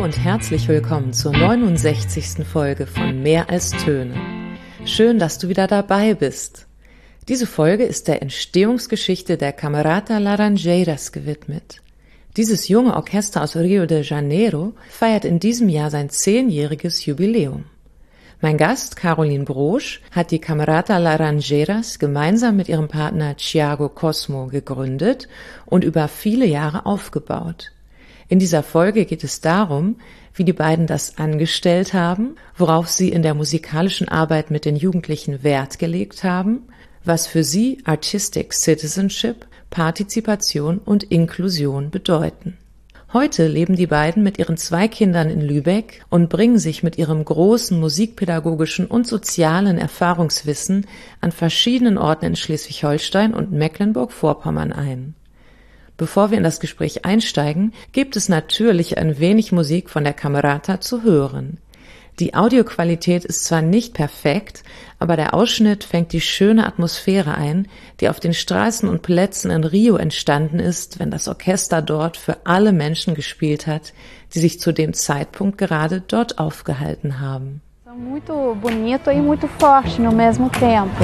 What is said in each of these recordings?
und herzlich willkommen zur 69. Folge von Mehr als Töne. Schön, dass du wieder dabei bist. Diese Folge ist der Entstehungsgeschichte der Camerata Laranjeiras gewidmet. Dieses junge Orchester aus Rio de Janeiro feiert in diesem Jahr sein 10-jähriges Jubiläum. Mein Gast, Caroline Brosch, hat die Camerata Laranjeiras gemeinsam mit ihrem Partner Thiago Cosmo gegründet und über viele Jahre aufgebaut. In dieser Folge geht es darum, wie die beiden das angestellt haben, worauf sie in der musikalischen Arbeit mit den Jugendlichen Wert gelegt haben, was für sie Artistic Citizenship, Partizipation und Inklusion bedeuten. Heute leben die beiden mit ihren 2 Kindern in Lübeck und bringen sich mit ihrem großen musikpädagogischen und sozialen Erfahrungswissen an verschiedenen Orten in Schleswig-Holstein und Mecklenburg-Vorpommern ein. Bevor wir in das Gespräch einsteigen, gibt es natürlich ein wenig Musik von der Camerata zu hören. Die Audioqualität ist zwar nicht perfekt, aber der Ausschnitt fängt die schöne Atmosphäre ein, die auf den Straßen und Plätzen in Rio entstanden ist, wenn das Orchester dort für alle Menschen gespielt hat, die sich zu dem Zeitpunkt gerade dort aufgehalten haben. Muito bonito e muito forte no mesmo tempo.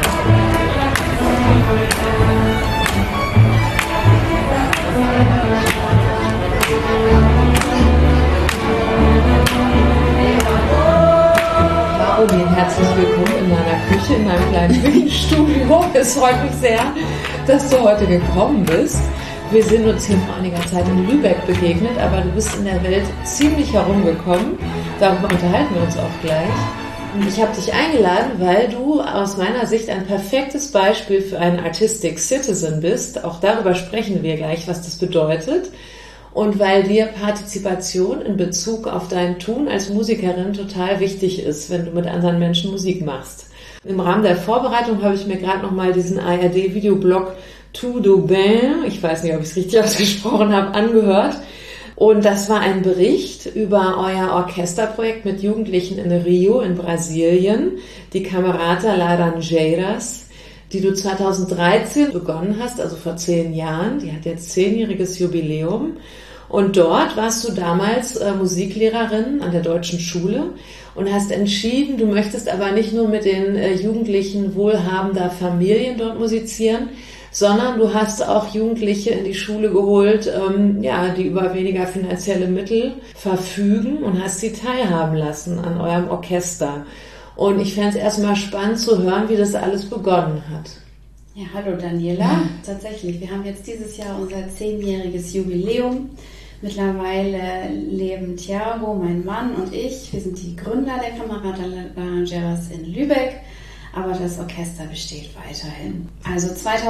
Caroline, herzlich willkommen in meiner Küche, in meinem kleinen Küchenstudio. Es freut mich sehr, dass du heute gekommen bist. Wir sind uns hier vor einiger Zeit in Lübeck begegnet, aber du bist in der Welt ziemlich herumgekommen. Darüber unterhalten wir uns auch gleich. Und ich habe dich eingeladen, weil du aus meiner Sicht ein perfektes Beispiel für einen Artistic Citizen bist. Auch darüber sprechen wir gleich, was das bedeutet. Und weil dir Partizipation in Bezug auf dein Tun als Musikerin total wichtig ist, wenn du mit anderen Menschen Musik machst. Im Rahmen der Vorbereitung habe ich mir gerade nochmal diesen ARD-Videoblog Tout de Bain, ich weiß nicht, ob ich es richtig ausgesprochen habe, angehört. Und das war ein Bericht über euer Orchesterprojekt mit Jugendlichen in Rio in Brasilien, die Camerata Laranjeiras, die du 2013 begonnen hast, also vor 10 Jahren. Die hat jetzt 10-jähriges Jubiläum. Und dort warst du damals Musiklehrerin an der Deutschen Schule und hast entschieden, du möchtest aber nicht nur mit den Jugendlichen wohlhabender Familien dort musizieren, sondern du hast auch Jugendliche in die Schule geholt, die über weniger finanzielle Mittel verfügen und hast sie teilhaben lassen an eurem Orchester. Und ich fände es erstmal spannend zu hören, wie das alles begonnen hat. Ja, hallo Daniela. Tatsächlich, wir haben jetzt dieses Jahr unser 10-jähriges Jubiläum. Mittlerweile leben Thiago, mein Mann und ich. Wir sind die Gründer der Camerata Laranjeiras in Lübeck, aber das Orchester besteht weiterhin. Also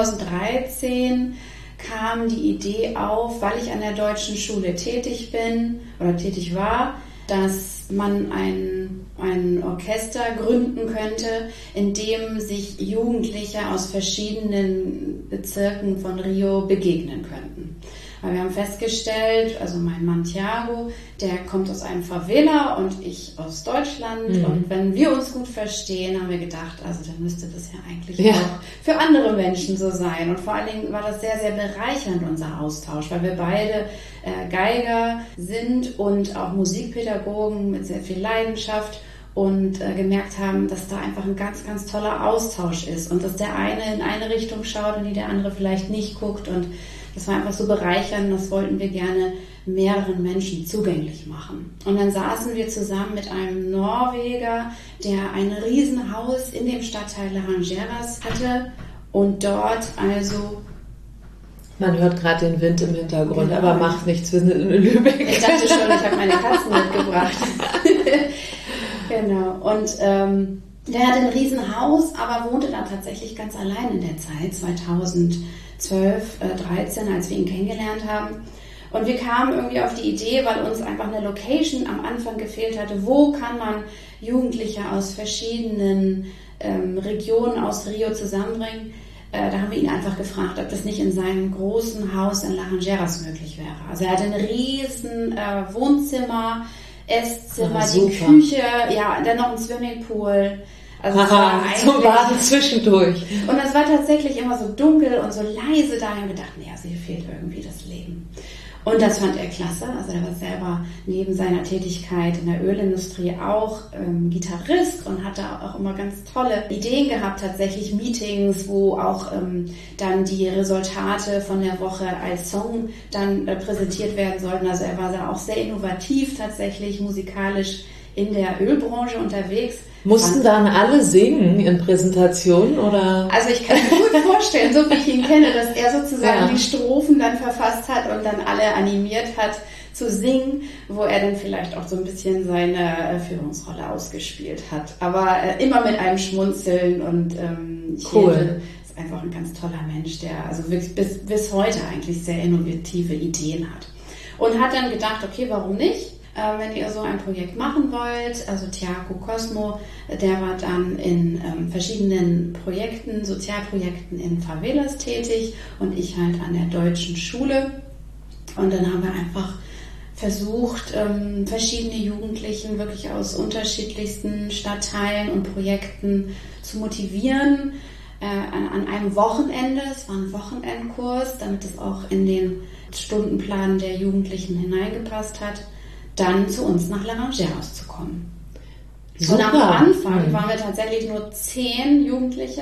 2013 kam die Idee auf, weil ich an der Deutschen Schule tätig war, dass man ein Orchester gründen könnte, in dem sich Jugendliche aus verschiedenen Bezirken von Rio begegnen könnten. Weil wir haben festgestellt, also mein Mann Thiago, der kommt aus einem Favela und ich aus Deutschland. Und wenn wir uns gut verstehen, haben wir gedacht, also dann müsste das ja eigentlich auch für andere Menschen so sein. Und vor allen Dingen war das sehr, sehr bereichernd, unser Austausch, weil wir beide Geiger sind und auch Musikpädagogen mit sehr viel Leidenschaft und gemerkt haben, dass da einfach ein ganz, ganz toller Austausch ist und dass der eine in eine Richtung schaut und der andere vielleicht nicht guckt, und das war einfach so bereichernd, das wollten wir gerne mehreren Menschen zugänglich machen. Und dann saßen wir zusammen mit einem Norweger, der ein Riesenhaus in dem Stadtteil Laranjeiras hatte und dort also... Man hört gerade den Wind im Hintergrund, genau. Aber macht nichts, wir sind in Lübeck. Ich dachte schon, ich habe meine Katzen mitgebracht. Genau, und der hat ein Riesenhaus, aber wohnte da tatsächlich ganz allein in der Zeit, 2012, 13, als wir ihn kennengelernt haben. Und wir kamen irgendwie auf die Idee, weil uns einfach eine Location am Anfang gefehlt hatte, wo kann man Jugendliche aus verschiedenen Regionen aus Rio zusammenbringen. Da haben wir ihn einfach gefragt, ob das nicht in seinem großen Haus in Laranjeiras möglich wäre. Also er hatte ein riesen Wohnzimmer, Esszimmer, die Küche, ja, dann noch ein Swimmingpool. Also zum Baden zwischendurch. Und es war tatsächlich immer so dunkel und so leise da. Und wir dachten, ja, also hier fehlt irgendwie das Leben. Und das fand er klasse. Also er war selber neben seiner Tätigkeit in der Ölindustrie auch Gitarrist und hat da auch immer ganz tolle Ideen gehabt, tatsächlich Meetings, wo auch dann die Resultate von der Woche als Song dann präsentiert werden sollten. Also er war da auch sehr innovativ tatsächlich, musikalisch in der Ölbranche unterwegs. Mussten dann alle singen in Präsentationen, oder? Also ich kann mir gut vorstellen, so wie ich ihn kenne, dass er sozusagen die Strophen dann verfasst hat und dann alle animiert hat zu singen, wo er dann vielleicht auch so ein bisschen seine Führungsrolle ausgespielt hat. Aber immer mit einem Schmunzeln und cool. Ist einfach ein ganz toller Mensch, der also wirklich bis heute eigentlich sehr innovative Ideen hat. Und hat dann gedacht, okay, warum nicht? Wenn ihr so ein Projekt machen wollt, also Thiago Cosmo, der war dann in verschiedenen Projekten, Sozialprojekten in Favelas tätig und ich halt an der deutschen Schule. Und dann haben wir einfach versucht, verschiedene Jugendlichen wirklich aus unterschiedlichsten Stadtteilen und Projekten zu motivieren, an einem Wochenende, es war ein Wochenendkurs, damit es auch in den Stundenplan der Jugendlichen hineingepasst hat, dann zu uns nach Laranjeiras zu kommen. Super. Und am Anfang waren wir tatsächlich nur 10 Jugendliche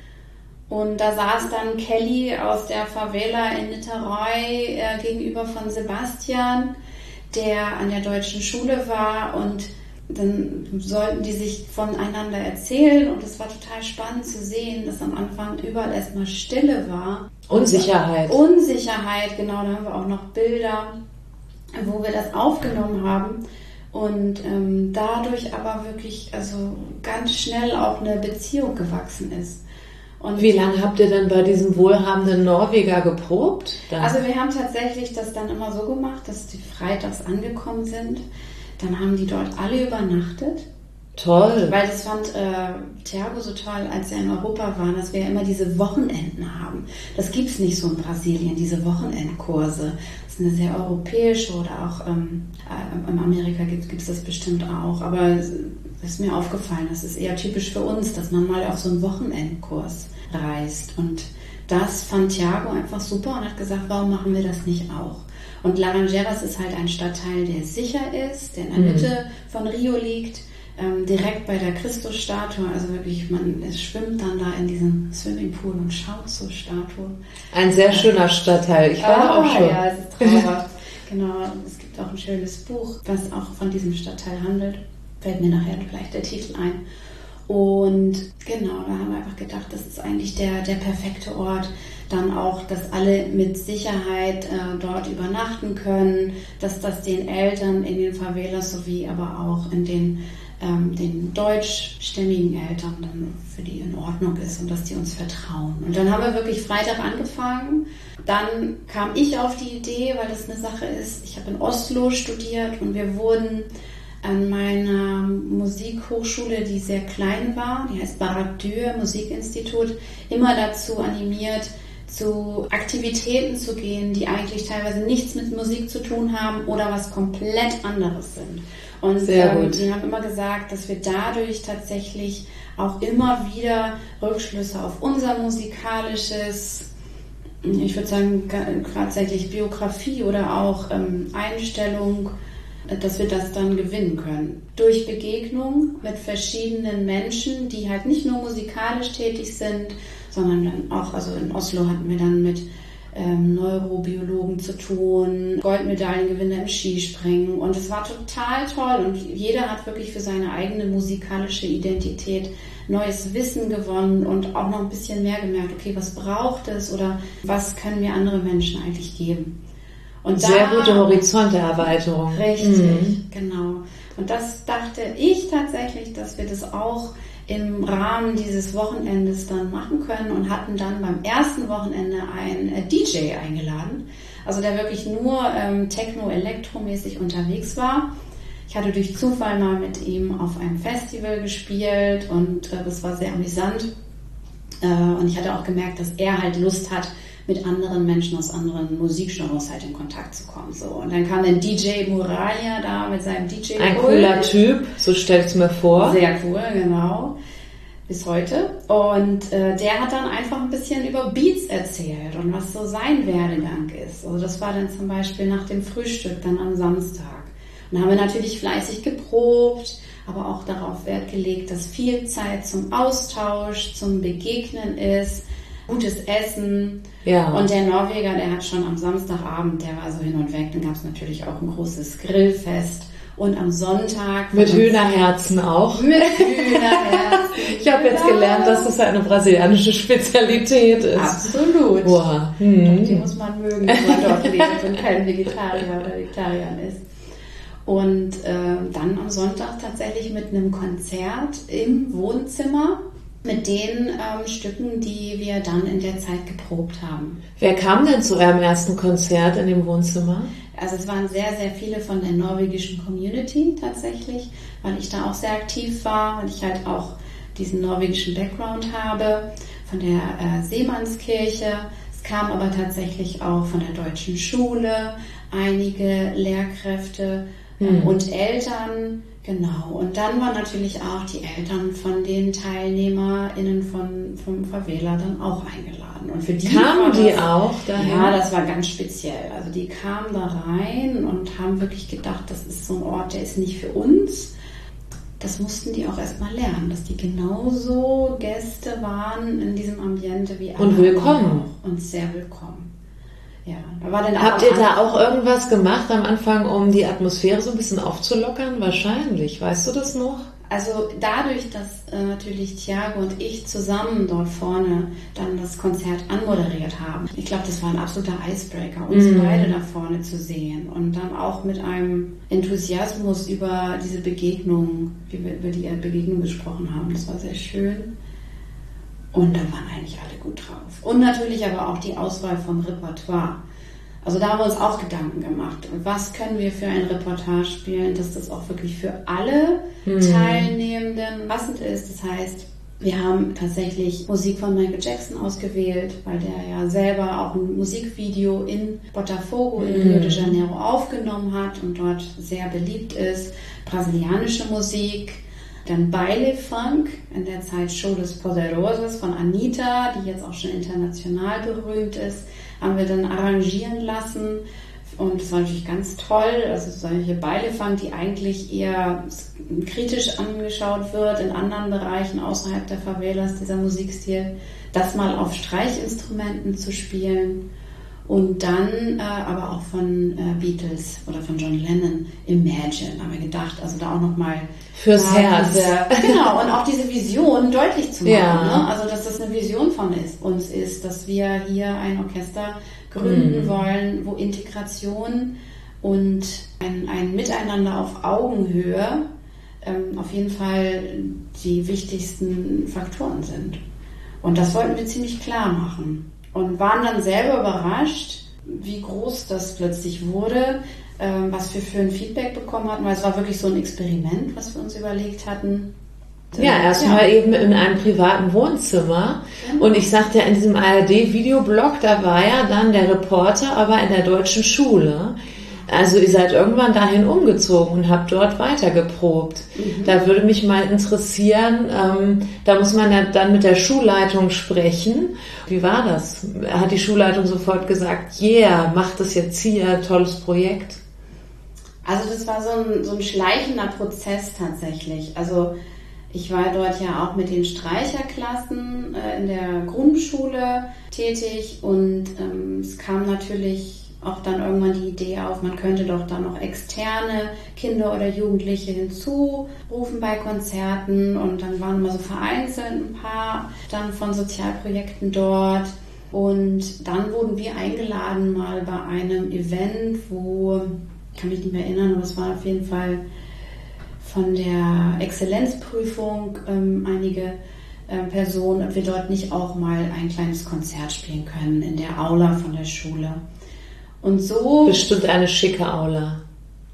und da saß dann Kelly aus der Favela in Niterói gegenüber von Sebastian, der an der deutschen Schule war, und dann sollten die sich voneinander erzählen und es war total spannend zu sehen, dass am Anfang überall erstmal Stille war. Unsicherheit, genau, da haben wir auch noch Bilder, wo wir das aufgenommen haben und dadurch aber wirklich also ganz schnell auch eine Beziehung gewachsen ist. Und wie lange habt ihr denn bei diesem wohlhabenden Norweger geprobt? Also wir haben tatsächlich das dann immer so gemacht, dass die freitags angekommen sind. Dann haben die dort alle übernachtet. Toll. Weil das fand Thiago so toll, als er in Europa war, dass wir ja immer diese Wochenenden haben. Das gibt's nicht so in Brasilien, diese Wochenendkurse. Das ist eine sehr europäische, oder auch in Amerika gibt's das bestimmt auch. Aber es ist mir aufgefallen, das ist eher typisch für uns, dass man mal auf so einen Wochenendkurs reist. Und das fand Thiago einfach super und hat gesagt, warum machen wir das nicht auch? Und Laranjeiras ist halt ein Stadtteil, der sicher ist, der in der Mitte von Rio liegt, direkt bei der Christusstatue, also wirklich, es schwimmt dann da in diesem Swimmingpool und schaut zur Statue. Ein sehr schöner Stadtteil, ich war auch schon. Ja, es ist traumhaft. Genau, es gibt auch ein schönes Buch, was auch von diesem Stadtteil handelt. Fällt mir nachher vielleicht der Titel ein. Und genau, da haben wir einfach gedacht, das ist eigentlich der perfekte Ort. Dann auch, dass alle mit Sicherheit dort übernachten können, dass das den Eltern in den Favelas sowie aber auch in den deutschstämmigen Eltern dann für die in Ordnung ist und dass die uns vertrauen. Und dann haben wir wirklich Freitag angefangen. Dann kam ich auf die Idee, weil das eine Sache ist, ich habe in Oslo studiert und wir wurden an meiner Musikhochschule, die sehr klein war, die heißt Baradür Musikinstitut, immer dazu animiert, zu Aktivitäten zu gehen, die eigentlich teilweise nichts mit Musik zu tun haben oder was komplett anderes sind. Und die haben immer gesagt, dass wir dadurch tatsächlich auch immer wieder Rückschlüsse auf unser musikalisches, ich würde sagen, tatsächlich Biografie oder auch Einstellung, dass wir das dann gewinnen können. Durch Begegnung mit verschiedenen Menschen, die halt nicht nur musikalisch tätig sind, sondern dann auch, also in Oslo hatten wir dann mit Neurobiologen zu tun, Goldmedaillengewinner im Skispringen, und es war total toll und jeder hat wirklich für seine eigene musikalische Identität neues Wissen gewonnen und auch noch ein bisschen mehr gemerkt, okay, was braucht es oder was können mir andere Menschen eigentlich geben. Und sehr gute Horizonterweiterung. Richtig, genau. Und das dachte ich tatsächlich, dass wir das auch im Rahmen dieses Wochenendes dann machen können und hatten dann beim ersten Wochenende einen DJ eingeladen, also der wirklich nur techno-elektromäßig unterwegs war. Ich hatte durch Zufall mal mit ihm auf einem Festival gespielt und das war sehr amüsant. Und ich hatte auch gemerkt, dass er halt Lust hat, mit anderen Menschen aus anderen Musikgenres halt in Kontakt zu kommen. So. Und dann kam der DJ Muraya da mit seinem DJ-Pult. Ein cooler Typ, so stelle ich es mir vor. Sehr cool, genau. bis heute. Und der hat dann einfach ein bisschen über Beats erzählt und was so sein Werdegang ist. Also das war dann zum Beispiel nach dem Frühstück dann am Samstag. Und dann haben wir natürlich fleißig geprobt, aber auch darauf Wert gelegt, dass viel Zeit zum Austausch, zum Begegnen ist, gutes Essen. Ja. Und der Norweger, der hat schon am Samstagabend, der war so hin und weg, dann gab es natürlich auch ein großes Grillfest. Und am Sonntag... Mit Hühnerherzen auch. Mit Hühnerherzen. Ich habe jetzt gelernt, dass das eine brasilianische Spezialität ist. Absolut. Wow. Die muss man mögen, wenn man dort lebt und kein Vegetarier oder Vegetarier ist. Und dann am Sonntag tatsächlich mit einem Konzert im Wohnzimmer mit den Stücken, die wir dann in der Zeit geprobt haben. Wer kam denn zu eurem ersten Konzert in dem Wohnzimmer? Also es waren sehr, sehr viele von der norwegischen Community tatsächlich, weil ich da auch sehr aktiv war, weil ich halt auch diesen norwegischen Background habe, von der Seemannskirche. Es kam aber tatsächlich auch von der deutschen Schule, einige Lehrkräfte und Eltern. Genau, und dann waren natürlich auch die Eltern von den TeilnehmerInnen vom Favela dann auch eingeladen. Und für die kamen die auch dahin? Ja, das war ganz speziell. Also die kamen da rein und haben wirklich gedacht, das ist so ein Ort, der ist nicht für uns. Das mussten die auch erstmal lernen, dass die genauso Gäste waren in diesem Ambiente wie alle. Und willkommen. Und sehr willkommen. Ja, da war dann Habt ihr da auch irgendwas gemacht am Anfang, um die Atmosphäre so ein bisschen aufzulockern? Wahrscheinlich. Weißt du das noch? Also dadurch, dass natürlich Thiago und ich zusammen dort vorne dann das Konzert anmoderiert haben. Ich glaube, das war ein absoluter Icebreaker, uns beide da vorne zu sehen. Und dann auch mit einem Enthusiasmus über diese Begegnung, wie wir über die Begegnung gesprochen haben. Das war sehr schön. Und da waren eigentlich alle gut drauf. Und natürlich aber auch die Auswahl vom Repertoire. Also da haben wir uns auch Gedanken gemacht. Was können wir für ein Repertoire spielen, dass das auch wirklich für alle Teilnehmenden passend ist. Das heißt, wir haben tatsächlich Musik von Michael Jackson ausgewählt, weil der ja selber auch ein Musikvideo in Botafogo in Rio de Janeiro aufgenommen hat und dort sehr beliebt ist. Brasilianische Musik. Dann Baile Funk, in der Zeit Show des Poderosos von Anitta, die jetzt auch schon international berühmt ist, haben wir dann arrangieren lassen. Und das war natürlich ganz toll. Also solche Baile Funk, die eigentlich eher kritisch angeschaut wird in anderen Bereichen außerhalb der Favelas, dieser Musikstil, das mal auf Streichinstrumenten zu spielen. Und dann aber auch von Beatles oder von John Lennon, Imagine, haben wir gedacht, also da auch nochmal fürs Herz. Genau, und auch diese Vision deutlich zu machen. Ja. Ne? Also, dass das eine Vision von uns ist, dass wir hier ein Orchester gründen wollen, wo Integration und ein Miteinander auf Augenhöhe auf jeden Fall die wichtigsten Faktoren sind. Und das wollten wir ziemlich klar machen. Und waren dann selber überrascht, wie groß das plötzlich wurde, was wir für ein Feedback bekommen hatten, weil es war wirklich so ein Experiment, was wir uns überlegt hatten. Ja, erstmal eben in einem privaten Wohnzimmer. Genau. Und ich sagte ja, in diesem ARD-Videoblog, da war ja dann der Reporter, aber in der deutschen Schule. Also ihr seid irgendwann dahin umgezogen und habt dort weitergeprobt. Da würde mich mal interessieren, da muss man ja dann mit der Schulleitung sprechen. Wie war das? Hat die Schulleitung sofort gesagt, yeah, macht das jetzt hier, tolles Projekt? Also das war so ein schleichender Prozess tatsächlich. Also ich war dort ja auch mit den Streicherklassen in der Grundschule tätig und es kam natürlich auch dann irgendwann die Idee auf, man könnte doch dann noch externe Kinder oder Jugendliche hinzurufen bei Konzerten und dann waren immer so vereinzelt ein paar dann von Sozialprojekten dort und dann wurden wir eingeladen mal bei einem Event, wo, ich kann mich nicht mehr erinnern, aber es war auf jeden Fall von der Exzellenzprüfung einige Personen, ob wir dort nicht auch mal ein kleines Konzert spielen können in der Aula von der Schule. Und so... Bestimmt eine schicke Aula.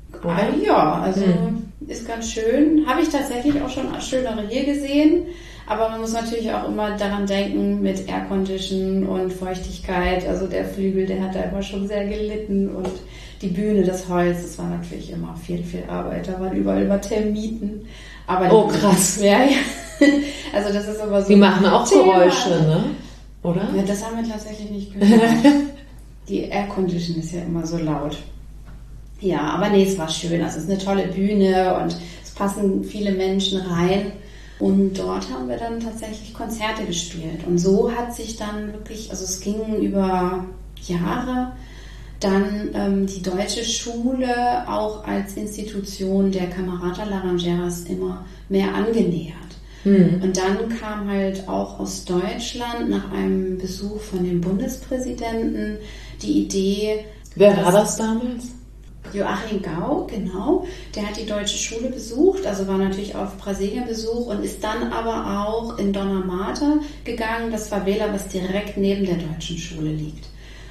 Ja, also ist ganz schön. Habe ich tatsächlich auch schon schönere hier gesehen. Aber man muss natürlich auch immer daran denken mit Aircondition und Feuchtigkeit. Also der Flügel, der hat da immer schon sehr gelitten. Und die Bühne, das Holz, das war natürlich immer viel, viel Arbeit. Da waren überall immer Termiten. Aber oh, krass. Ja, ja. Also das ist aber so. Die machen auch Thema. Geräusche, ne? Oder? Ja, das haben wir tatsächlich nicht gehört. Die Air Condition ist ja immer so laut. Ja, aber nee, es war schön. Also es ist eine tolle Bühne und es passen viele Menschen rein. Und dort haben wir dann tatsächlich Konzerte gespielt. Und so hat sich dann wirklich, also es ging über Jahre, dann die deutsche Schule auch als Institution der Camerata Laranjeras immer mehr angenähert. Und dann kam halt auch aus Deutschland nach einem Besuch von dem Bundespräsidenten die Idee. Wer war das damals? Joachim Gau, genau. Der hat die deutsche Schule besucht, also war natürlich auf Brasilien-Besuch und ist dann aber auch in Dona Marta gegangen, das Favela, was direkt neben der deutschen Schule liegt.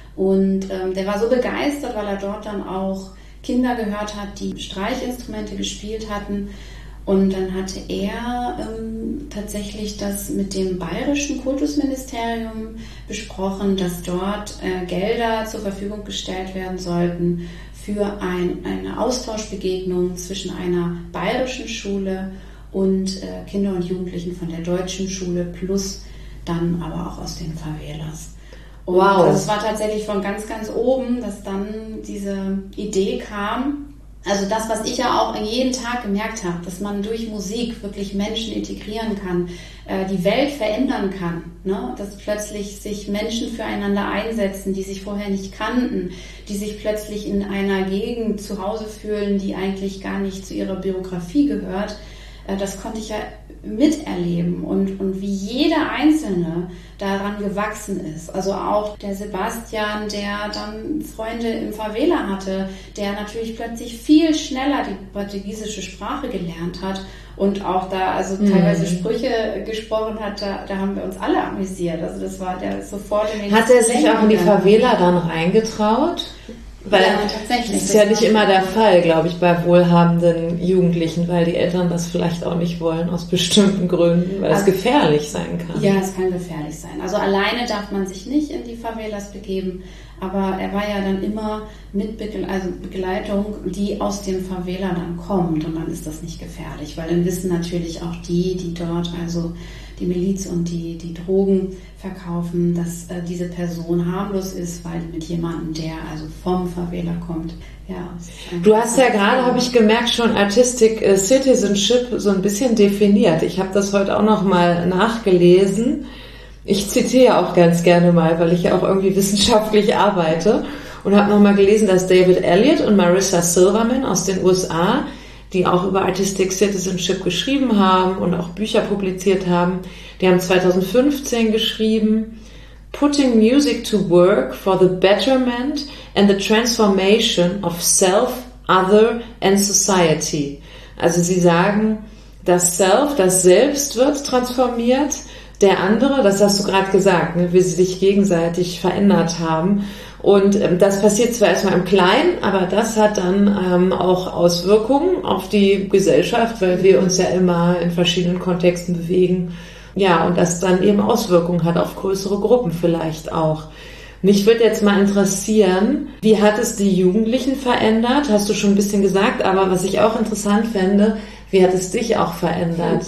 Und der war so begeistert, weil er dort dann auch Kinder gehört hat, die Streichinstrumente gespielt hatten. Und dann hatte er tatsächlich das mit dem bayerischen Kultusministerium besprochen, dass dort Gelder zur Verfügung gestellt werden sollten für eine Austauschbegegnung zwischen einer bayerischen Schule und Kinder und Jugendlichen von der deutschen Schule plus dann aber auch aus den Favelas. Und wow. Das war tatsächlich von ganz, ganz oben, dass dann diese Idee kam. Also das, was ich ja auch jeden Tag gemerkt habe, dass man durch Musik wirklich Menschen integrieren kann, die Welt verändern kann, ne? Dass plötzlich sich Menschen füreinander einsetzen, die sich vorher nicht kannten, die sich plötzlich in einer Gegend zu Hause fühlen, die eigentlich gar nicht zu ihrer Biografie gehört. Das konnte ich ja miterleben und wie jeder Einzelne daran gewachsen ist. Also auch der Sebastian, der dann Freunde im Favela hatte, der natürlich plötzlich viel schneller die portugiesische Sprache gelernt hat und auch da also teilweise Sprüche gesprochen hat, da haben wir uns alle amüsiert. Also das war der sofort in den Hat er sich auch in die Favela dann reingetraut? Weil ja, tatsächlich. Das ist ja nicht immer der Fall, glaube ich, bei wohlhabenden Jugendlichen, weil die Eltern das vielleicht auch nicht wollen aus bestimmten Gründen, weil es gefährlich sein kann. Ja, es kann gefährlich sein. Also alleine darf man sich nicht in die Favelas begeben, aber er war ja dann immer mit Begleitung, die aus dem Favela dann kommt und dann ist das nicht gefährlich, weil dann wissen natürlich auch die dort also die Miliz und die Drogen verkaufen, dass diese Person harmlos ist, weil mit jemandem, der also vom Favela kommt. Ja, du hast ja gerade, habe ich gemerkt, schon Artistic Citizenship so ein bisschen definiert. Ich habe das heute auch noch mal nachgelesen. Ich zitiere auch ganz gerne mal, weil ich ja auch irgendwie wissenschaftlich arbeite und habe noch mal gelesen, dass David Elliott und Marissa Silverman aus den USA, die auch über Artistic Citizenship geschrieben haben und auch Bücher publiziert haben. Die haben 2015 geschrieben, Putting Music to Work for the Betterment and the Transformation of Self, Other and Society. Also sie sagen, das Self, das Selbst wird transformiert, der andere, das hast du gerade gesagt, ne, wie sie sich gegenseitig verändert haben. Und das passiert zwar erstmal im Kleinen, aber das hat dann auch Auswirkungen auf die Gesellschaft, weil wir uns ja immer in verschiedenen Kontexten bewegen. Ja, und das dann eben Auswirkungen hat auf größere Gruppen vielleicht auch. Mich würde jetzt mal interessieren, wie hat es die Jugendlichen verändert? Hast du schon ein bisschen gesagt, aber was ich auch interessant fände, wie hat es dich auch verändert?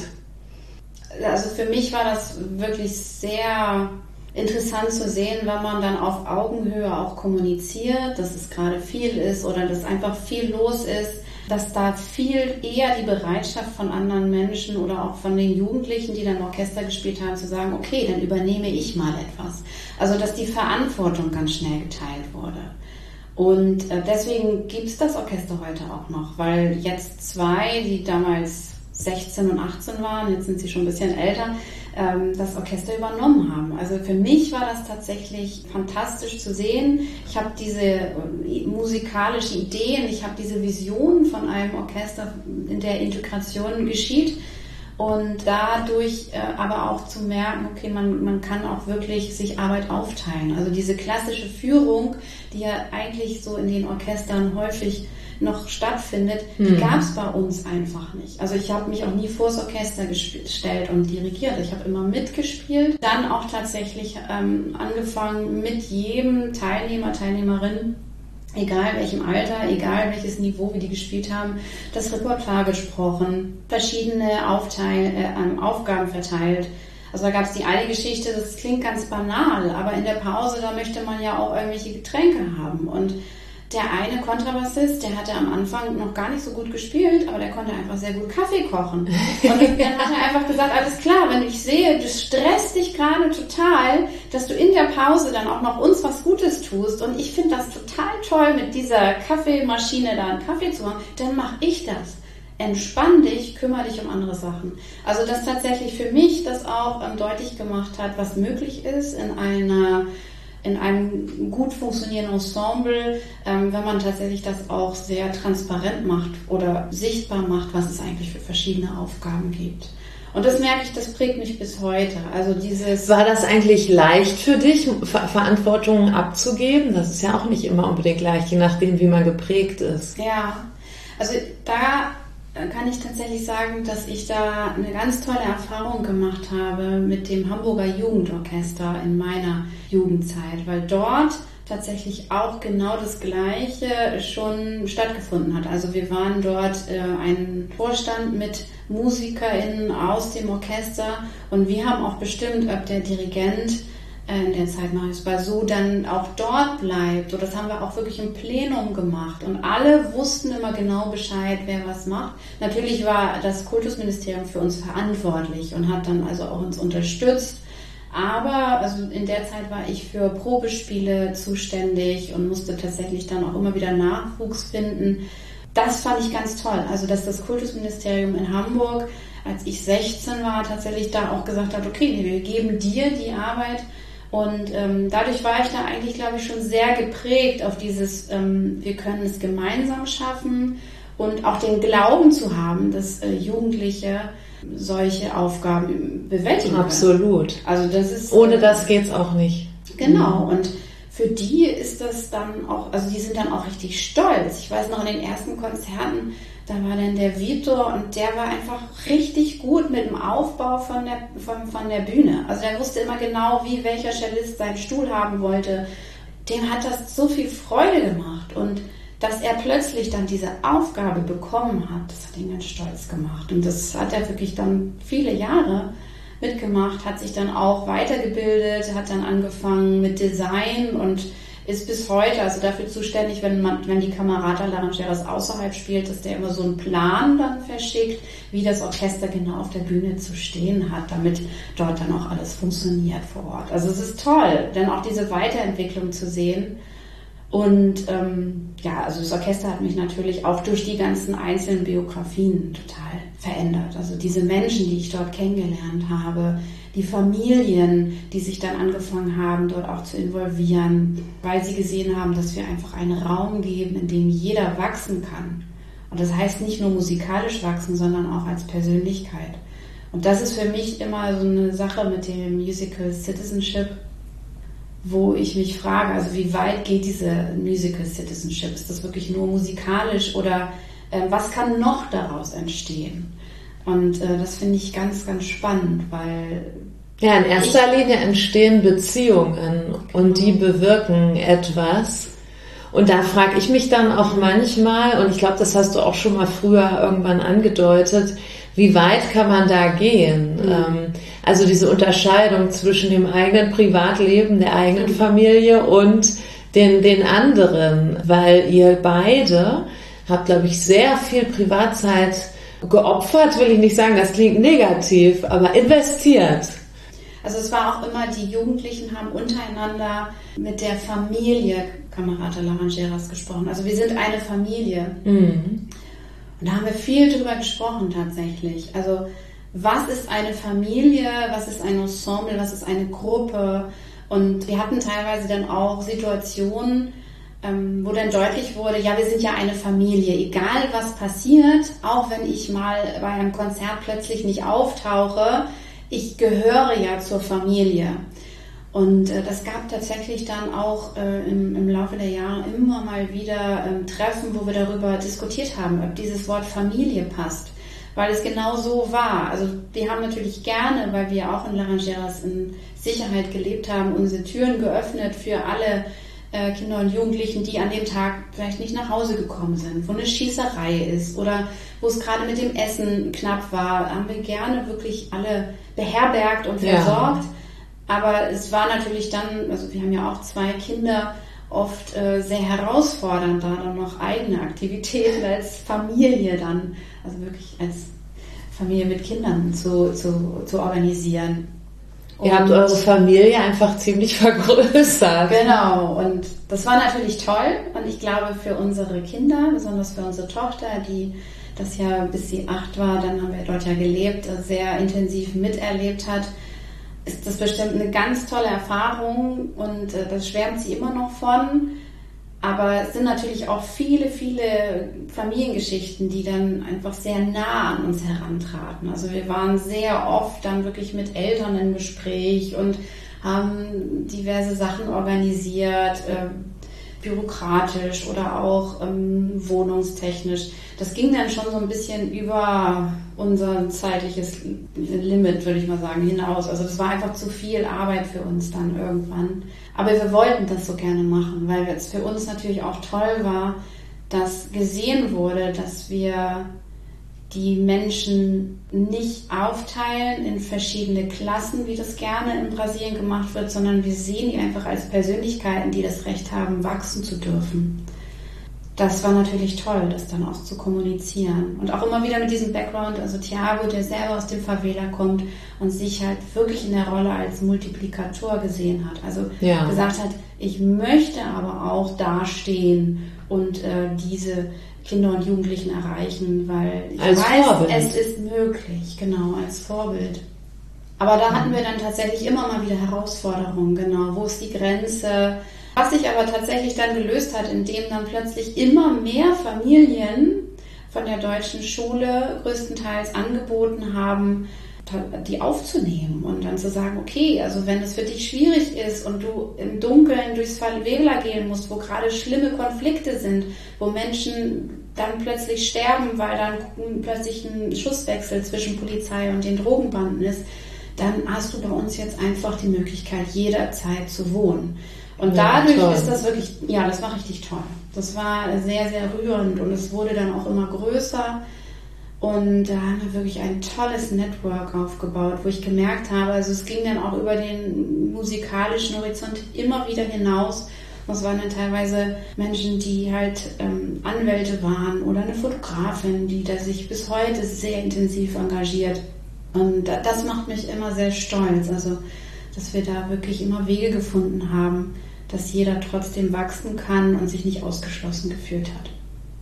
Also für mich war das wirklich sehr interessant zu sehen, wenn man dann auf Augenhöhe auch kommuniziert, dass es gerade viel ist oder dass einfach viel los ist, dass da viel eher die Bereitschaft von anderen Menschen oder auch von den Jugendlichen, die dann Orchester gespielt haben, zu sagen, okay, dann übernehme ich mal etwas. Also dass die Verantwortung ganz schnell geteilt wurde. Und deswegen gibt's das Orchester heute auch noch, weil jetzt zwei, die damals 16 und 18 waren, jetzt sind sie schon ein bisschen älter, das Orchester übernommen haben. Also für mich war das tatsächlich fantastisch zu sehen. Ich habe diese musikalische Ideen, ich habe diese Vision von einem Orchester, in der Integration geschieht und dadurch aber auch zu merken, okay, man kann auch wirklich sich Arbeit aufteilen. Also diese klassische Führung, die ja eigentlich so in den Orchestern häufig noch stattfindet, die gab es bei uns einfach nicht. Also ich habe mich auch nie vors Orchester gestellt und dirigiert. Ich habe immer mitgespielt. Dann auch tatsächlich angefangen mit jedem Teilnehmer, Teilnehmerin egal welchem Alter, egal welches Niveau wir die gespielt haben, das Repertoire gesprochen, verschiedene Aufgaben verteilt. Also da gab es die eine Geschichte, das klingt ganz banal, aber in der Pause, da möchte man ja auch irgendwelche Getränke haben. Und der eine Kontrabassist, der hatte am Anfang noch gar nicht so gut gespielt, aber der konnte einfach sehr gut Kaffee kochen. Und dann hat er einfach gesagt, alles klar, wenn ich sehe, du stresst dich gerade total, dass du in der Pause dann auch noch uns was Gutes tust und ich finde das total toll, mit dieser Kaffeemaschine da einen Kaffee zu machen, dann mache ich das. Entspann dich, kümmere dich um andere Sachen. Also das tatsächlich für mich das auch deutlich gemacht hat, was möglich ist in einem gut funktionierenden Ensemble, wenn man tatsächlich das auch sehr transparent macht oder sichtbar macht, was es eigentlich für verschiedene Aufgaben gibt. Und das merke ich, das prägt mich bis heute. Also War das eigentlich leicht für dich, Verantwortung abzugeben? Das ist ja auch nicht immer unbedingt leicht, je nachdem, wie man geprägt ist. Ja, also da kann ich tatsächlich sagen, dass ich da eine ganz tolle Erfahrung gemacht habe mit dem Hamburger Jugendorchester in meiner Jugendzeit, weil dort tatsächlich auch genau das Gleiche schon stattgefunden hat. Also wir waren dort ein Vorstand mit MusikerInnen aus dem Orchester und wir haben auch bestimmt, ob der Dirigent in der Zeit Marius Basu dann auch dort bleibt. So, das haben wir auch wirklich im Plenum gemacht und alle wussten immer genau Bescheid, wer was macht. Natürlich war das Kultusministerium für uns verantwortlich und hat dann also auch uns unterstützt. Aber also in der Zeit war ich für Probespiele zuständig und musste tatsächlich dann auch immer wieder Nachwuchs finden. Das fand ich ganz toll. Also dass das Kultusministerium in Hamburg, als ich 16 war, tatsächlich da auch gesagt hat, okay, wir geben dir die Arbeit. Und dadurch war ich da eigentlich, glaube ich, schon sehr geprägt auf dieses, wir können es gemeinsam schaffen und auch den Glauben zu haben, dass Jugendliche solche Aufgaben bewältigen können. Absolut. Also das ist, ohne das geht's auch nicht. Genau. Und für die ist das dann auch, also die sind dann auch richtig stolz. Ich weiß noch, in den ersten Konzerten, da war dann der Vitor und der war einfach richtig gut mit dem Aufbau von der Bühne. Also der wusste immer genau, wie welcher Cellist seinen Stuhl haben wollte. Dem hat das so viel Freude gemacht und dass er plötzlich dann diese Aufgabe bekommen hat, das hat ihn ganz stolz gemacht. Und das hat er wirklich dann viele Jahre mitgemacht, hat sich dann auch weitergebildet, hat dann angefangen mit Design und ist bis heute also dafür zuständig, wenn die Camerata Laranjeras außerhalb spielt, dass der immer so einen Plan dann verschickt, wie das Orchester genau auf der Bühne zu stehen hat, damit dort dann auch alles funktioniert vor Ort. Also es ist toll, dann auch diese Weiterentwicklung zu sehen. Und also das Orchester hat mich natürlich auch durch die ganzen einzelnen Biografien total verändert. Also diese Menschen, die ich dort kennengelernt habe, die Familien, die sich dann angefangen haben, dort auch zu involvieren, weil sie gesehen haben, dass wir einfach einen Raum geben, in dem jeder wachsen kann. Und das heißt nicht nur musikalisch wachsen, sondern auch als Persönlichkeit. Und das ist für mich immer so eine Sache mit dem Musical Citizenship, wo ich mich frage, also wie weit geht diese Musical Citizenship? Ist das wirklich nur musikalisch oder was kann noch daraus entstehen? Und das finde ich ganz, ganz spannend, weil... Ja, in erster Linie entstehen Beziehungen und die bewirken etwas. Und da frage ich mich dann auch manchmal, und ich glaube, das hast du auch schon mal früher irgendwann angedeutet, wie weit kann man da gehen? Also diese Unterscheidung zwischen dem eigenen Privatleben, der eigenen Familie und den anderen, weil ihr beide habt, glaube ich, sehr viel Privatzeit geopfert, will ich nicht sagen, das klingt negativ, aber investiert. Also es war auch immer, die Jugendlichen haben untereinander mit der Familie Camerata Laranjeras gesprochen. Also wir sind eine Familie. Mhm. Und da haben wir viel drüber gesprochen tatsächlich. Also was ist eine Familie, was ist ein Ensemble, was ist eine Gruppe? Und wir hatten teilweise dann auch Situationen, wo dann deutlich wurde, ja, wir sind ja eine Familie, egal was passiert, auch wenn ich mal bei einem Konzert plötzlich nicht auftauche, ich gehöre ja zur Familie. Und das gab tatsächlich dann auch im Laufe der Jahre immer mal wieder Treffen, wo wir darüber diskutiert haben, ob dieses Wort Familie passt, weil es genau so war. Also wir haben natürlich gerne, weil wir auch in Laranjeras in Sicherheit gelebt haben, unsere Türen geöffnet für alle Kinder und Jugendlichen, die an dem Tag vielleicht nicht nach Hause gekommen sind, wo eine Schießerei ist oder wo es gerade mit dem Essen knapp war, haben wir gerne wirklich alle beherbergt und versorgt. Aber es war natürlich dann, also wir haben ja auch 2 Kinder, oft sehr herausfordernd, da dann noch eigene Aktivitäten als Familie dann, also wirklich als Familie mit Kindern zu organisieren. Ihr habt eure Familie einfach ziemlich vergrößert. Genau, und das war natürlich toll. Und ich glaube, für unsere Kinder, besonders für unsere Tochter, die das ja bis sie 8 war, dann haben wir dort ja gelebt, sehr intensiv miterlebt hat, ist das bestimmt eine ganz tolle Erfahrung und das schwärmt sie immer noch von. Aber es sind natürlich auch viele, viele Familiengeschichten, die dann einfach sehr nah an uns herantraten. Also wir waren sehr oft dann wirklich mit Eltern im Gespräch und haben diverse Sachen organisiert, bürokratisch oder auch wohnungstechnisch. Das ging dann schon so ein bisschen über unser zeitliches Limit, würde ich mal sagen, hinaus. Also das war einfach zu viel Arbeit für uns dann irgendwann. Aber wir wollten das so gerne machen, weil es für uns natürlich auch toll war, dass gesehen wurde, dass wir die Menschen nicht aufteilen in verschiedene Klassen, wie das gerne in Brasilien gemacht wird, sondern wir sehen die einfach als Persönlichkeiten, die das Recht haben, wachsen zu dürfen. Das war natürlich toll, das dann auch zu kommunizieren. Und auch immer wieder mit diesem Background, also Thiago, der selber aus dem Favela kommt und sich halt wirklich in der Rolle als Multiplikator gesehen hat. Also gesagt hat, ich möchte aber auch dastehen und diese Kinder und Jugendlichen erreichen, weil ich weiß, Vorbild. Es ist möglich, genau, als Vorbild. Aber da hatten wir dann tatsächlich immer mal wieder Herausforderungen, genau, wo ist die Grenze? Was sich aber tatsächlich dann gelöst hat, indem dann plötzlich immer mehr Familien von der deutschen Schule größtenteils angeboten haben, die aufzunehmen und dann zu sagen, okay, also wenn es für dich schwierig ist und du im Dunkeln durchs Favela gehen musst, wo gerade schlimme Konflikte sind, wo Menschen dann plötzlich sterben, weil dann plötzlich ein Schusswechsel zwischen Polizei und den Drogenbanden ist, dann hast du bei uns jetzt einfach die Möglichkeit, jederzeit zu wohnen. Und dadurch ist das wirklich, das war richtig toll. Das war sehr, sehr rührend und es wurde dann auch immer größer. Und da haben wir wirklich ein tolles Network aufgebaut, wo ich gemerkt habe, also es ging dann auch über den musikalischen Horizont immer wieder hinaus. Das waren dann teilweise Menschen, die halt Anwälte waren oder eine Fotografin, die da sich bis heute sehr intensiv engagiert. Und das macht mich immer sehr stolz, also dass wir da wirklich immer Wege gefunden haben, dass jeder trotzdem wachsen kann und sich nicht ausgeschlossen gefühlt hat.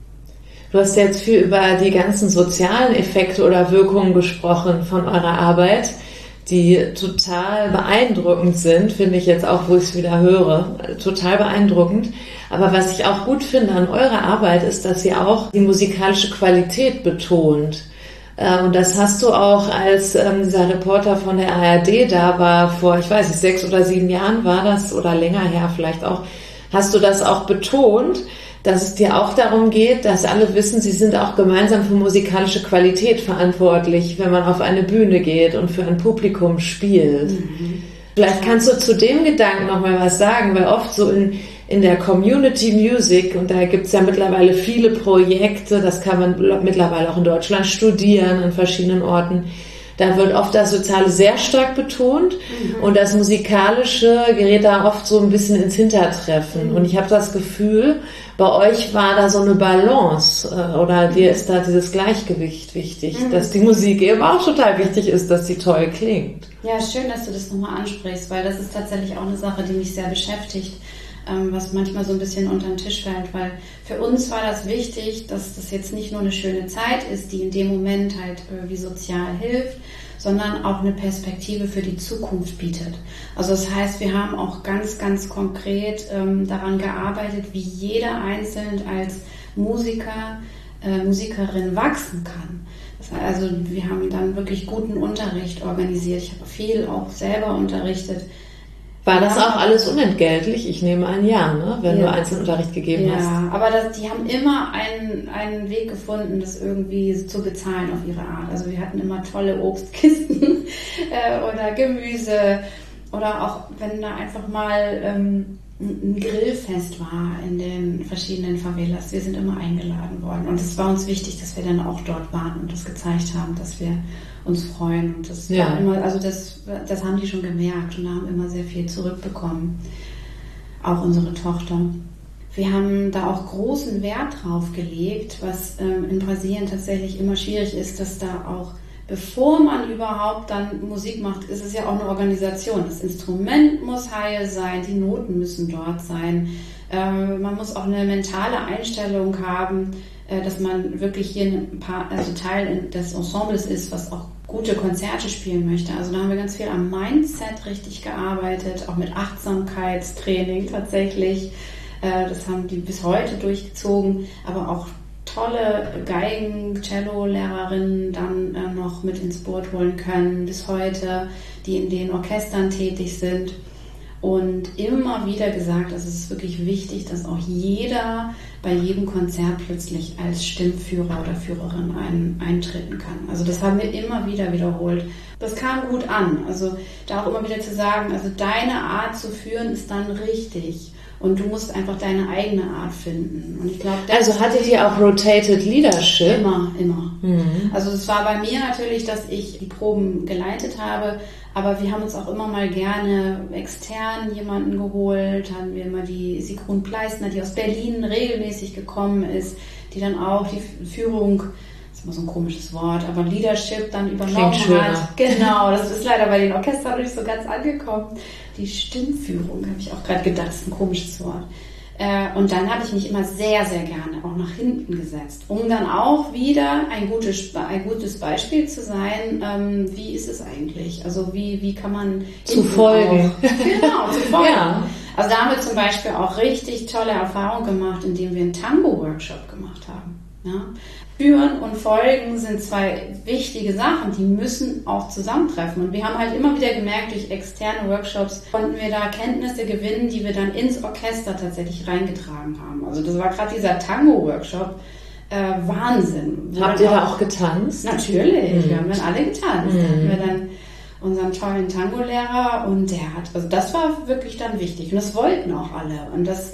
Du hast jetzt viel über die ganzen sozialen Effekte oder Wirkungen gesprochen von eurer Arbeit, die total beeindruckend sind, finde ich jetzt auch, wo ich es wieder höre, total beeindruckend. Aber was ich auch gut finde an eurer Arbeit ist, dass ihr auch die musikalische Qualität betont. Und das hast du auch, als dieser Reporter von der ARD da war, vor, ich weiß nicht, 6 oder 7 Jahren war das, oder länger her vielleicht auch, hast du das auch betont, dass es dir auch darum geht, dass alle wissen, sie sind auch gemeinsam für musikalische Qualität verantwortlich, wenn man auf eine Bühne geht und für ein Publikum spielt. Mhm. Vielleicht kannst du zu dem Gedanken nochmal was sagen, weil oft so in der Community Music, und da gibt's ja mittlerweile viele Projekte, das kann man mittlerweile auch in Deutschland studieren, an verschiedenen Orten, da wird oft das Soziale sehr stark betont und das Musikalische gerät da oft so ein bisschen ins Hintertreffen. Und ich habe das Gefühl, bei euch war da so eine Balance oder dir ist da dieses Gleichgewicht wichtig, dass die Musik eben auch total wichtig ist, dass sie toll klingt. Ja, schön, dass du das nochmal ansprichst, weil das ist tatsächlich auch eine Sache, die mich sehr beschäftigt, was manchmal so ein bisschen unter den Tisch fällt, weil für uns war das wichtig, dass das jetzt nicht nur eine schöne Zeit ist, die in dem Moment halt irgendwie sozial hilft, sondern auch eine Perspektive für die Zukunft bietet. Also das heißt, wir haben auch ganz, ganz konkret daran gearbeitet, wie jeder einzeln als Musiker, Musikerin wachsen kann. Das heißt, also wir haben dann wirklich guten Unterricht organisiert. Ich habe viel auch selber unterrichtet. War das auch alles unentgeltlich? Ich nehme an, ja, ne? Wenn du Einzelunterricht gegeben hast. Ja, aber die haben immer einen Weg gefunden, das irgendwie zu bezahlen auf ihre Art. Also wir hatten immer tolle Obstkisten oder Gemüse oder auch wenn da einfach mal ein Grillfest war in den verschiedenen Favelas. Wir sind immer eingeladen worden und es war uns wichtig, dass wir dann auch dort waren und das gezeigt haben, dass wir uns freuen. Und das war immer, also das haben die schon gemerkt und haben immer sehr viel zurückbekommen. Auch unsere Tochter. Wir haben da auch großen Wert drauf gelegt, was in Brasilien tatsächlich immer schwierig ist, dass da auch, bevor man überhaupt dann Musik macht, ist es ja auch eine Organisation. Das Instrument muss heil sein, die Noten müssen dort sein. Man muss auch eine mentale Einstellung haben, dass man wirklich hier Teil des Ensembles ist, was auch gute Konzerte spielen möchte. Also da haben wir ganz viel am Mindset richtig gearbeitet, auch mit Achtsamkeitstraining tatsächlich. Das haben die bis heute durchgezogen, aber auch tolle Geigen-, Cello-Lehrerinnen dann noch mit ins Boot holen können bis heute, die in den Orchestern tätig sind. Und immer wieder gesagt, also es ist wirklich wichtig, dass auch jeder bei jedem Konzert plötzlich als Stimmführer oder Führerin eintreten kann. Also das haben wir immer wieder wiederholt. Das kam gut an. Also da auch immer wieder zu sagen, also deine Art zu führen ist dann richtig. Und du musst einfach deine eigene Art finden. Und ich glaube, also hattet ihr auch Rotated Leadership? Immer. Mhm. Also es war bei mir natürlich, dass ich die Proben geleitet habe, aber wir haben uns auch immer mal gerne extern jemanden geholt, hatten wir immer die Sigrun Pleisner, die aus Berlin regelmäßig gekommen ist, die dann auch die Führung, das ist immer so ein komisches Wort, aber Leadership dann übernommen hat. Genau, das ist leider bei den Orchestern nicht so ganz angekommen. Die Stimmführung, habe ich auch gerade gedacht, ist ein komisches Wort. Und dann habe ich mich immer sehr, sehr gerne auch nach hinten gesetzt, um dann auch wieder ein gutes Beispiel zu sein, wie ist es eigentlich? Also wie kann man zu folgen. Genau, zu folgen. Ja. Also da haben wir zum Beispiel auch richtig tolle Erfahrungen gemacht, indem wir einen Tango-Workshop gemacht haben. Ja? Führen und Folgen sind zwei wichtige Sachen, die müssen auch zusammentreffen. Und wir haben halt immer wieder gemerkt, durch externe Workshops konnten wir da Kenntnisse gewinnen, die wir dann ins Orchester tatsächlich reingetragen haben. Also das war gerade dieser Tango-Workshop, Wahnsinn. Habt ihr da auch getanzt? Natürlich, wir haben dann alle getanzt. Da hatten wir dann unseren tollen Tango-Lehrer und also das war wirklich dann wichtig. Und das wollten auch alle. Und das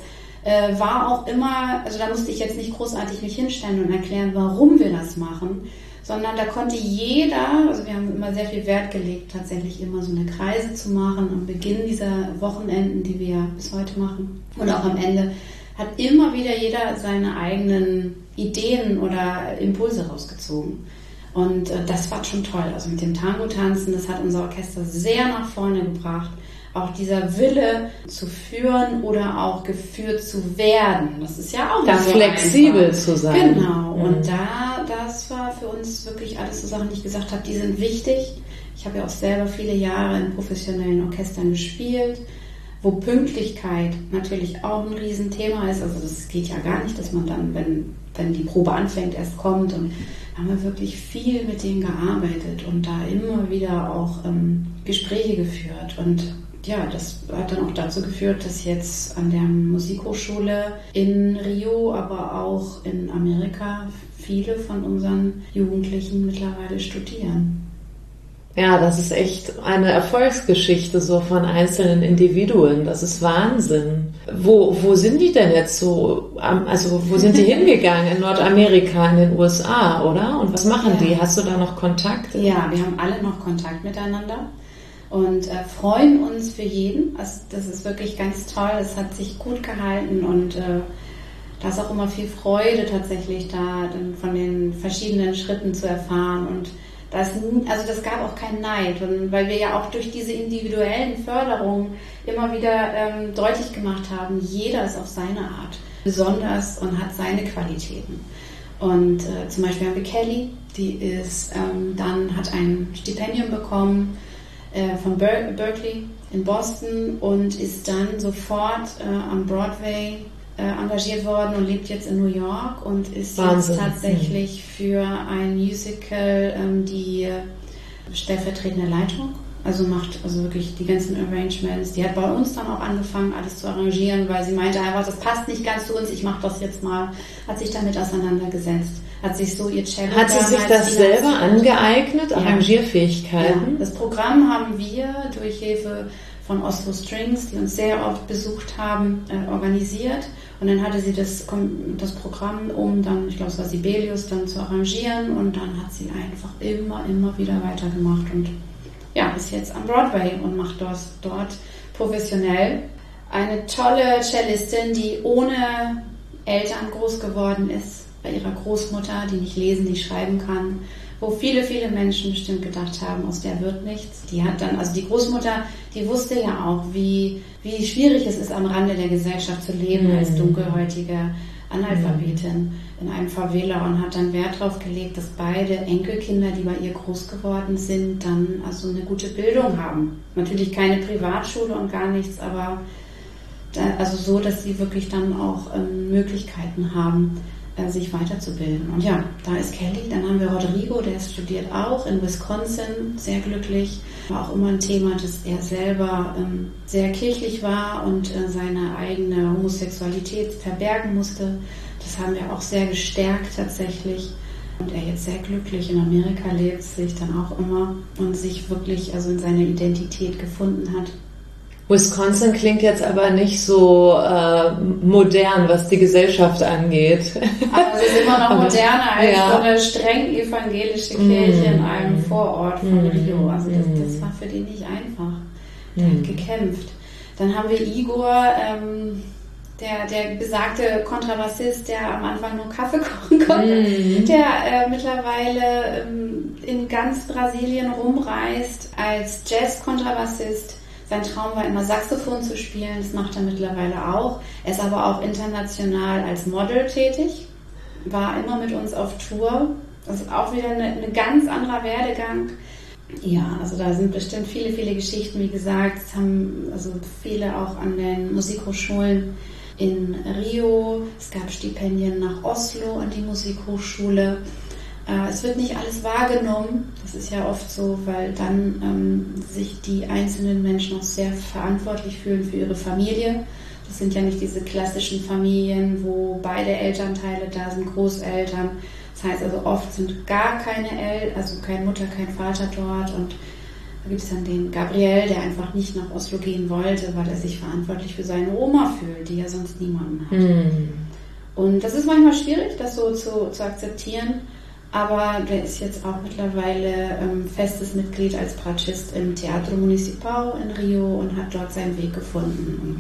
war auch immer, also da musste ich jetzt nicht großartig mich hinstellen und erklären, warum wir das machen, sondern da konnte jeder, also wir haben immer sehr viel Wert gelegt, tatsächlich immer so eine Kreise zu machen am Beginn dieser Wochenenden, die wir bis heute machen. Und auch am Ende hat immer wieder jeder seine eigenen Ideen oder Impulse rausgezogen. Und das war schon toll. Also mit dem Tango-Tanzen, das hat unser Orchester sehr nach vorne gebracht. Auch dieser Wille zu führen oder auch geführt zu werden, das ist ja auch da so flexibel einfach zu sein. Genau, und das war für uns wirklich alles so Sachen, die ich gesagt habe, die sind wichtig. Ich habe ja auch selber viele Jahre in professionellen Orchestern gespielt, wo Pünktlichkeit natürlich auch ein Riesenthema ist. Also das geht ja gar nicht, dass man dann, wenn die Probe anfängt, erst kommt. Und da haben wir wirklich viel mit denen gearbeitet und da immer wieder auch Gespräche geführt. Und ja, das hat dann auch dazu geführt, dass jetzt an der Musikhochschule in Rio, aber auch in Amerika viele von unseren Jugendlichen mittlerweile studieren. Ja, das ist echt eine Erfolgsgeschichte so von einzelnen Individuen. Das ist Wahnsinn. Wo sind die denn jetzt so? Also wo sind die hingegangen? In Nordamerika, in den USA, oder? Und was machen die? Hast du da noch Kontakt? Ja, wir haben alle noch Kontakt miteinander. Und freuen uns für jeden. Also das ist wirklich ganz toll. Es hat sich gut gehalten und da ist auch immer viel Freude tatsächlich da, dann von den verschiedenen Schritten zu erfahren. Und das gab auch keinen Neid, weil wir ja auch durch diese individuellen Förderungen immer wieder deutlich gemacht haben, jeder ist auf seine Art besonders und hat seine Qualitäten. Und zum Beispiel haben wir Kelly, die hat ein Stipendium bekommen von Berkeley in Boston und ist dann sofort am Broadway engagiert worden und lebt jetzt in New York und ist jetzt tatsächlich für ein Musical die stellvertretende Leitung. Also macht wirklich die ganzen Arrangements. Die hat bei uns dann auch angefangen, alles zu arrangieren, weil sie meinte einfach, das passt nicht ganz zu uns, ich mache das jetzt mal. Hat sich damit auseinandergesetzt. Hat sich so ihr Cello. Hat sie sich das selber angeeignet, Arrangierfähigkeiten? Ja. Das Programm haben wir durch Hilfe von Oslo Strings, die uns sehr oft besucht haben, organisiert. Und dann hatte sie das Programm, um dann, ich glaube es war Sibelius, dann zu arrangieren. Und dann hat sie einfach immer wieder weitergemacht. Und ja, ist jetzt am Broadway und macht dort professionell. Eine tolle Cellistin, die ohne Eltern groß geworden ist, bei ihrer Großmutter, die nicht lesen, nicht schreiben kann, wo viele Menschen bestimmt gedacht haben, aus der wird nichts. Die hat dann, also die Großmutter, die wusste ja auch, wie schwierig es ist, am Rande der Gesellschaft zu leben als dunkelhäutige Analphabetin in einem Favela und hat dann Wert darauf gelegt, dass beide Enkelkinder, die bei ihr groß geworden sind, dann also eine gute Bildung haben. Natürlich keine Privatschule und gar nichts, aber also so, dass sie wirklich dann auch Möglichkeiten haben, sich weiterzubilden. Und ja, da ist Kelly. Dann haben wir Rodrigo, der studiert auch in Wisconsin, sehr glücklich. War auch immer ein Thema, dass er selber sehr kirchlich war und seine eigene Homosexualität verbergen musste. Das haben wir auch sehr gestärkt tatsächlich. Und er jetzt sehr glücklich in Amerika lebt, sich dann auch immer und sich wirklich also in seiner Identität gefunden hat. Wisconsin klingt jetzt aber nicht so modern, was die Gesellschaft angeht. Aber sie ist immer noch moderner als so eine streng evangelische Kirche in einem Vorort von Rio. Also das war für die nicht einfach. Der hat gekämpft. Dann haben wir Igor, der besagte Kontrabassist, der am Anfang nur Kaffee kochen konnte, der mittlerweile in ganz Brasilien rumreist als Jazz-Kontrabassist. Sein Traum war immer, Saxophon zu spielen, das macht er mittlerweile auch. Er ist aber auch international als Model tätig, war immer mit uns auf Tour. Das ist auch wieder eine ganz anderer Werdegang. Ja, also da sind bestimmt viele Geschichten, wie gesagt. Es haben also viele auch an den Musikhochschulen in Rio. Es gab Stipendien nach Oslo an die Musikhochschule. Es wird nicht alles wahrgenommen, das ist ja oft so, weil dann sich die einzelnen Menschen auch sehr verantwortlich fühlen für ihre Familie. Das sind ja nicht diese klassischen Familien, wo beide Elternteile da sind, Großeltern. Das heißt also oft sind gar keine Eltern, also keine Mutter, kein Vater dort. Und da gibt es dann den Gabriel, der einfach nicht nach Oslo gehen wollte, weil er sich verantwortlich für seine Oma fühlt, die ja sonst niemanden hat. Und das ist manchmal schwierig, das so zu akzeptieren. Aber der ist jetzt auch mittlerweile festes Mitglied als Bratschist im Teatro Municipal in Rio und hat dort seinen Weg gefunden.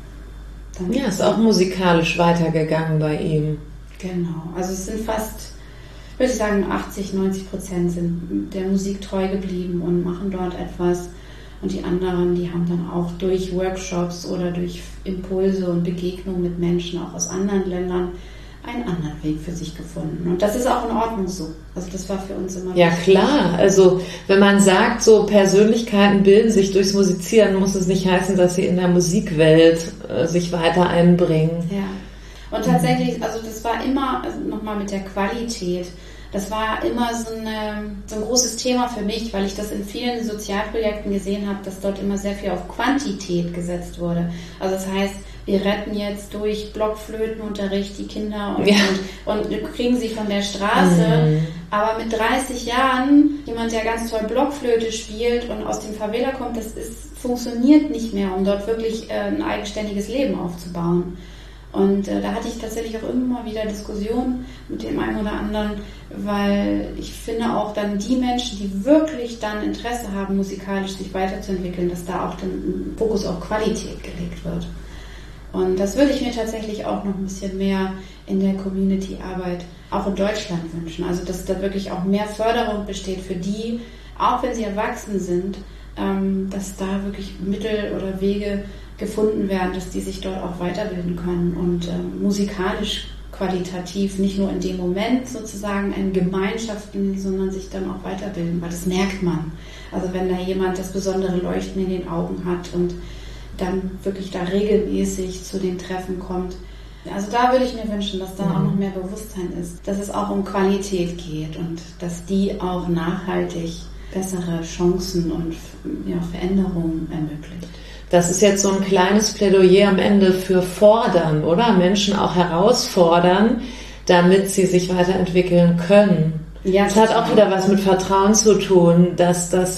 Und dann ist auch musikalisch weitergegangen bei ihm. Genau, also es sind fast, würde ich sagen, 80-90% sind der Musik treu geblieben und machen dort etwas. Und die anderen, die haben dann auch durch Workshops oder durch Impulse und Begegnungen mit Menschen auch aus anderen Ländern einen anderen Weg für sich gefunden. Und das ist auch in Ordnung so. Also das war für uns immer wichtig. Klar. Also wenn man sagt, so Persönlichkeiten bilden sich durchs Musizieren, muss es nicht heißen, dass sie in der Musikwelt sich weiter einbringen. Ja. Und tatsächlich, also das war immer, also nochmal mit der Qualität, das war immer so ein großes Thema für mich, weil ich das in vielen Sozialprojekten gesehen habe, dass dort immer sehr viel auf Quantität gesetzt wurde. Also das heißt, wir retten jetzt durch Blockflötenunterricht die Kinder und kriegen sie von der Straße. Aber mit 30 Jahren, jemand, der ganz toll Blockflöte spielt und aus dem Favela kommt, funktioniert nicht mehr, um dort wirklich ein eigenständiges Leben aufzubauen. Und da hatte ich tatsächlich auch immer wieder Diskussionen mit dem einen oder anderen, weil ich finde auch dann die Menschen, die wirklich dann Interesse haben, musikalisch sich weiterzuentwickeln, dass da auch dann ein Fokus auf Qualität gelegt wird. Und das würde ich mir tatsächlich auch noch ein bisschen mehr in der Community-Arbeit auch in Deutschland wünschen. Also dass da wirklich auch mehr Förderung besteht für die, auch wenn sie erwachsen sind, dass da wirklich Mittel oder Wege gefunden werden, dass die sich dort auch weiterbilden können und musikalisch qualitativ nicht nur in dem Moment sozusagen eine Gemeinschaft, sondern sich dann auch weiterbilden, weil das merkt man. Also wenn da jemand das besondere Leuchten in den Augen hat und dann wirklich da regelmäßig zu den Treffen kommt. Also da würde ich mir wünschen, dass da auch noch mehr Bewusstsein ist, dass es auch um Qualität geht und dass die auch nachhaltig bessere Chancen und Veränderungen ermöglicht. Das ist jetzt so ein kleines Plädoyer am Ende für fordern, oder? Menschen auch herausfordern, damit sie sich weiterentwickeln können. Ja, das hat auch wieder was mit Vertrauen zu tun, dass das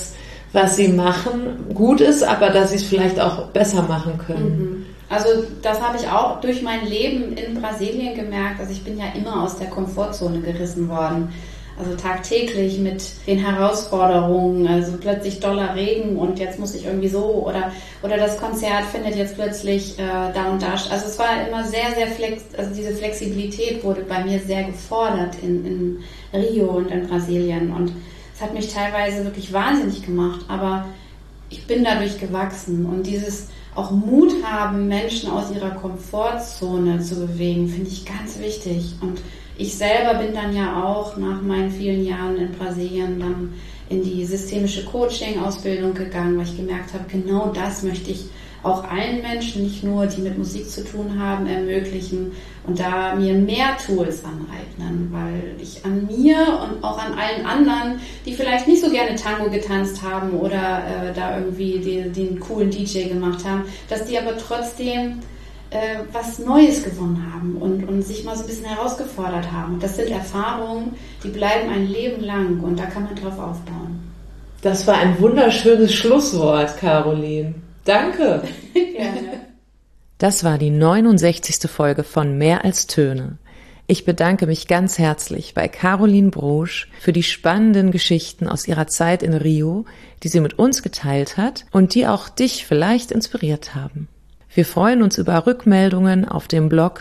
was sie machen, gut ist, aber dass sie es vielleicht auch besser machen können. Also das habe ich auch durch mein Leben in Brasilien gemerkt. Also ich bin ja immer aus der Komfortzone gerissen worden. Also tagtäglich mit den Herausforderungen, also plötzlich doller Regen und jetzt muss ich irgendwie so oder das Konzert findet jetzt plötzlich da und da. Also es war immer sehr, sehr also diese Flexibilität wurde bei mir sehr gefordert in Rio und in Brasilien und es hat mich teilweise wirklich wahnsinnig gemacht, aber ich bin dadurch gewachsen und dieses auch Mut haben, Menschen aus ihrer Komfortzone zu bewegen, finde ich ganz wichtig. Und ich selber bin dann ja auch nach meinen vielen Jahren in Brasilien dann in die systemische Coaching-Ausbildung gegangen, weil ich gemerkt habe, genau das möchte ich auch allen Menschen, nicht nur die mit Musik zu tun haben, ermöglichen und da mir mehr Tools aneignen, weil ich an mir und auch an allen anderen, die vielleicht nicht so gerne Tango getanzt haben oder da irgendwie den coolen DJ gemacht haben, dass die aber trotzdem was Neues gewonnen haben und sich mal so ein bisschen herausgefordert haben. Und das sind Erfahrungen, die bleiben ein Leben lang und da kann man drauf aufbauen. Das war ein wunderschönes Schlusswort, Caroline. Danke. Gerne. Das war die 69. Folge von Mehr als Töne. Ich bedanke mich ganz herzlich bei Caroline Brosch für die spannenden Geschichten aus ihrer Zeit in Rio, die sie mit uns geteilt hat und die auch dich vielleicht inspiriert haben. Wir freuen uns über Rückmeldungen auf dem Blog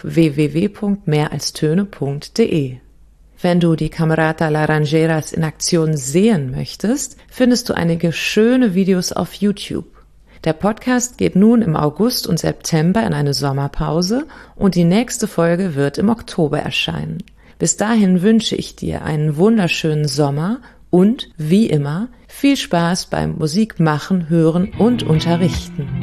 www.mehralstöne.de. Wenn du die Camerata Laranjeiras in Aktion sehen möchtest, findest du einige schöne Videos auf YouTube. Der Podcast geht nun im August und September in eine Sommerpause und die nächste Folge wird im Oktober erscheinen. Bis dahin wünsche ich dir einen wunderschönen Sommer und, wie immer, viel Spaß beim Musik machen, hören und unterrichten.